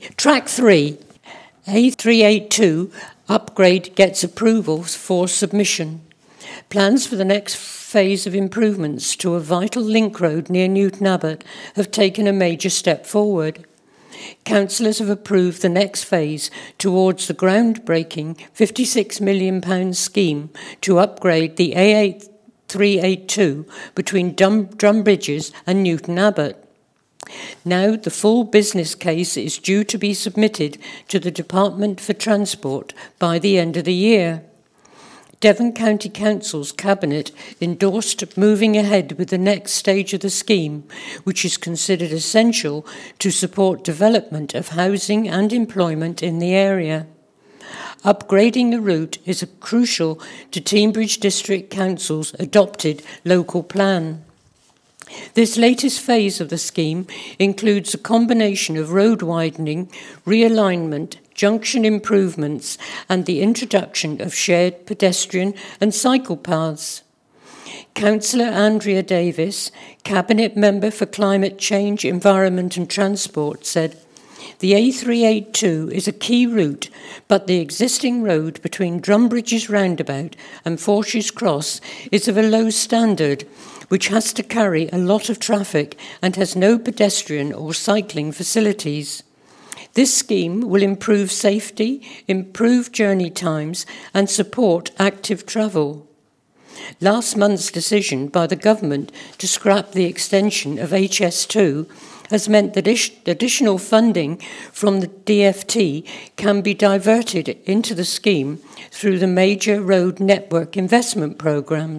Track 3, A382 upgrade gets approvals for submission. Plans for the next phase of improvements to a vital link road near Newton Abbot have taken a major step forward. Councillors have approved the next phase towards the groundbreaking £56 million scheme to upgrade the A382 between Drumbridges and Newton Abbot. Now the full business case is due to be submitted to the Department for Transport by the end of the year. Devon County Council's Cabinet endorsed moving ahead with the next stage of the scheme, which is considered essential to support development of housing and employment in the area. Upgrading the route is crucial to Teignbridge District Council's adopted local plan. This latest phase of the scheme includes a combination of road widening, realignment, junction improvements, and the introduction of shared pedestrian and cycle paths. Councillor Andrea Davis, Cabinet Member for Climate Change, Environment and Transport, said, "The A382 is a key route, but the existing road between Drumbridges Roundabout and Forsh's Cross is of a low standard, which has to carry a lot of traffic and has no pedestrian or cycling facilities. This scheme will improve safety, improve journey times, and support active travel." Last month's decision by the government to scrap the extension of HS2 has meant that additional funding from the DFT can be diverted into the scheme through the Major Road Network Investment Programme.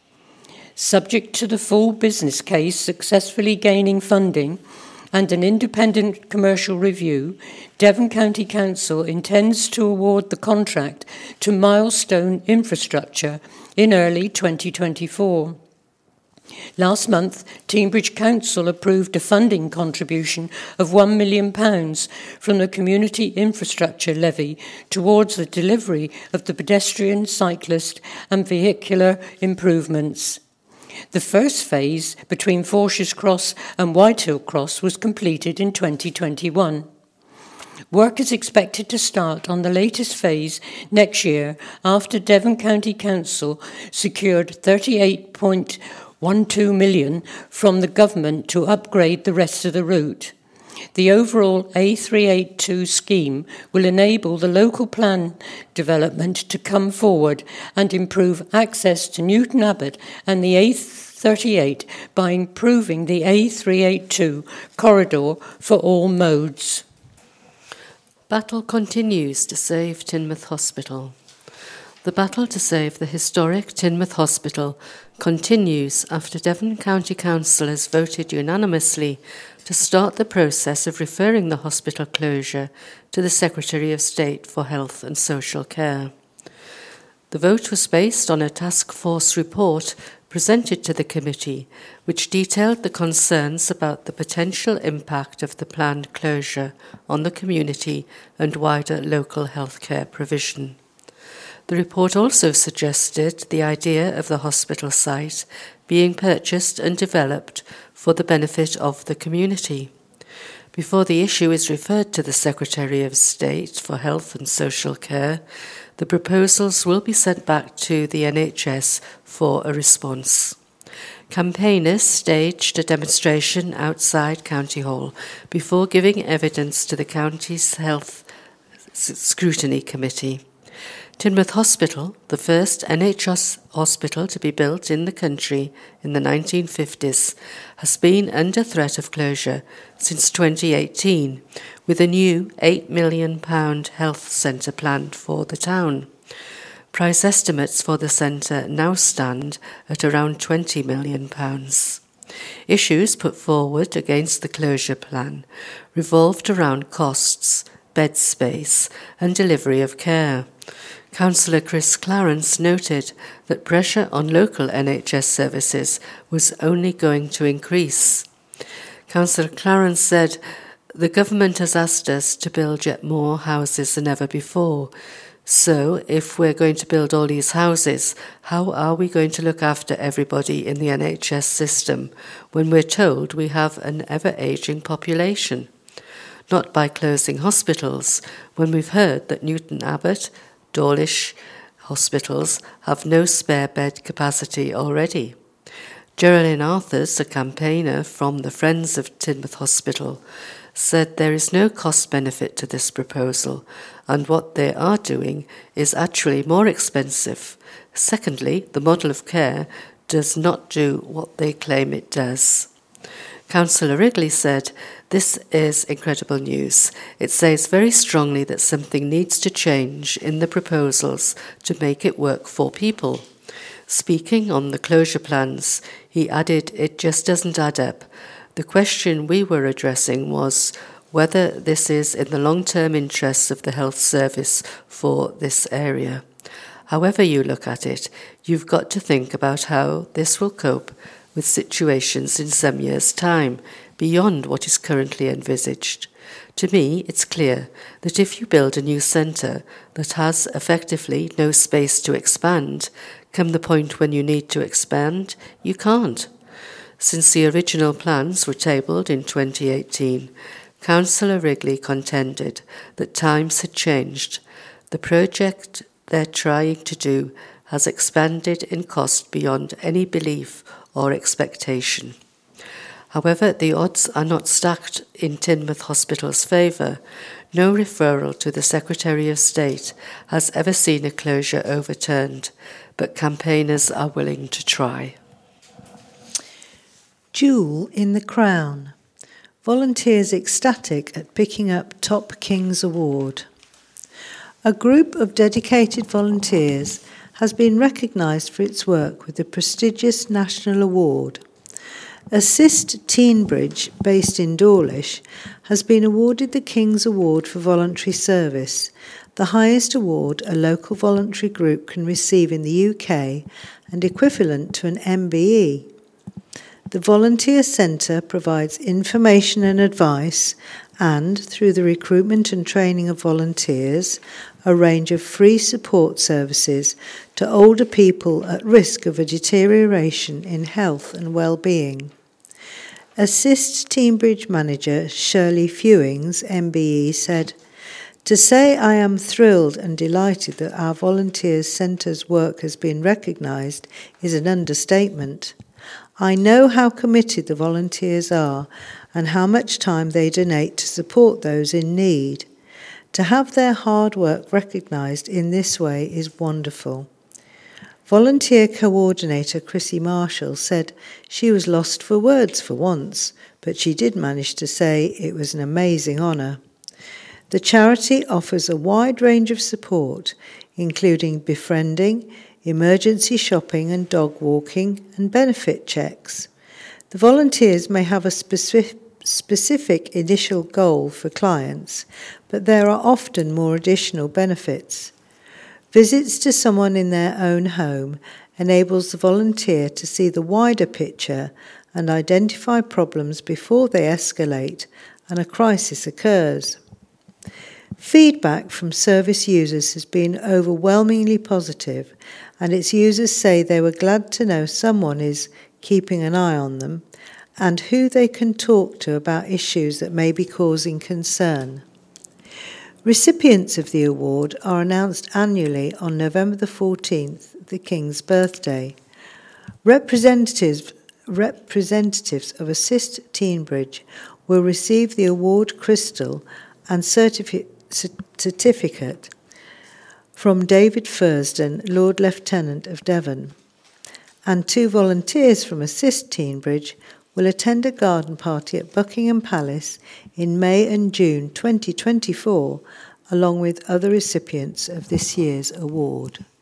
Subject to the full business case successfully gaining funding and an independent commercial review, Devon County Council intends to award the contract to Milestone Infrastructure in early 2024. Last month, Teignbridge Council approved a funding contribution of £1 million from the Community Infrastructure Levy towards the delivery of the pedestrian, cyclist and vehicular improvements. The first phase between Forsh's Cross and Whitehill Cross was completed in 2021. Work is expected to start on the latest phase next year after Devon County Council secured £38.12 million from the government to upgrade the rest of the route. The overall A382 scheme will enable the local plan development to come forward and improve access to Newton Abbot and the A38 by improving the A382 corridor for all modes. Battle continues to save Teignmouth Hospital. The battle to save the historic Teignmouth Hospital continues after Devon County Council has voted unanimously to start the process of referring the hospital closure to the Secretary of State for Health and Social Care. The vote was based on a task force report presented to the committee, which detailed the concerns about the potential impact of the planned closure on the community and wider local healthcare provision. The report also suggested the idea of the hospital site being purchased and developed for the benefit of the community. Before the issue is referred to the Secretary of State for Health and Social Care, the proposals will be sent back to the NHS for a response. Campaigners staged a demonstration outside County Hall before giving evidence to the county's Health Scrutiny Committee. Teignmouth Hospital, the first NHS hospital to be built in the country in the 1950s, has been under threat of closure since 2018, with a new £8 million health centre planned for the town. Price estimates for the centre now stand at around £20 million. Issues put forward against the closure plan revolved around costs, bed space and delivery of care. Councillor Chris Clarence noted that pressure on local NHS services was only going to increase. Councillor Clarence said, "The government has asked us to build yet more houses than ever before. So, if we're going to build all these houses, how are we going to look after everybody in the NHS system when we're told we have an ever-ageing population? not by closing hospitals, when we've heard that Newton Abbot, Dawlish hospitals have no spare bed capacity already. Geraldine Arthurs, a campaigner from the Friends of Teignmouth Hospital, said there is no cost benefit to this proposal, and what they are doing is actually more expensive. Secondly, the model of care does not do what they claim it does. Councillor Wrigley said, "This is incredible news. It says very strongly that something needs to change in the proposals to make it work for people." Speaking on the closure plans, he added, "It just doesn't add up. The question we were addressing was whether this is in the long-term interests of the health service for this area. However you look at it, you've got to think about how this will cope with situations in some years' time, beyond what is currently envisaged. To me, it's clear that if you build a new centre that has effectively no space to expand, come the point when you need to expand, you can't." Since the original plans were tabled in 2018, Councillor Wrigley contended that times had changed. The project they're trying to do has expanded in cost beyond any belief or expectation. However, the odds are not stacked in Teignmouth Hospital's favour. No referral to the Secretary of State has ever seen a closure overturned, but campaigners are willing to try. Jewel in the Crown. Volunteers ecstatic at picking up Top King's Award. A group of dedicated volunteers has been recognised for its work with the prestigious National Award. Assist Teignbridge, based in Dawlish, has been awarded the King's Award for Voluntary Service, the highest award a local voluntary group can receive in the UK and equivalent to an MBE. The Volunteer Centre provides information and advice and, through the recruitment and training of volunteers, a range of free support services to older people at risk of a deterioration in health and well-being. Assist Teignbridge manager Shirley Fewings, MBE, said, "To say I am thrilled and delighted that our Volunteers Centre's work has been recognised is an understatement. I know how committed the volunteers are and how much time they donate to support those in need. To have their hard work recognised in this way is wonderful." Volunteer coordinator Chrissy Marshall said she was lost for words for once, but she did manage to say it was an amazing honour. The charity offers a wide range of support, including befriending, emergency shopping and dog walking, and benefit checks. The volunteers may have a specific initial goal for clients, but there are often more additional benefits. Visits to someone in their own home enables the volunteer to see the wider picture and identify problems before they escalate and a crisis occurs. Feedback from service users has been overwhelmingly positive, and its users say they were glad to know someone is keeping an eye on them and who they can talk to about issues that may be causing concern. Recipients of the award are announced annually on November the 14th, the King's birthday. Representatives of Assist Teignbridge will receive the award crystal and certificate from David Fursdon, Lord Lieutenant of Devon. And 2 volunteers from Assist Teignbridge will attend a garden party at Buckingham Palace in May and June 2024, along with other recipients of this year's award.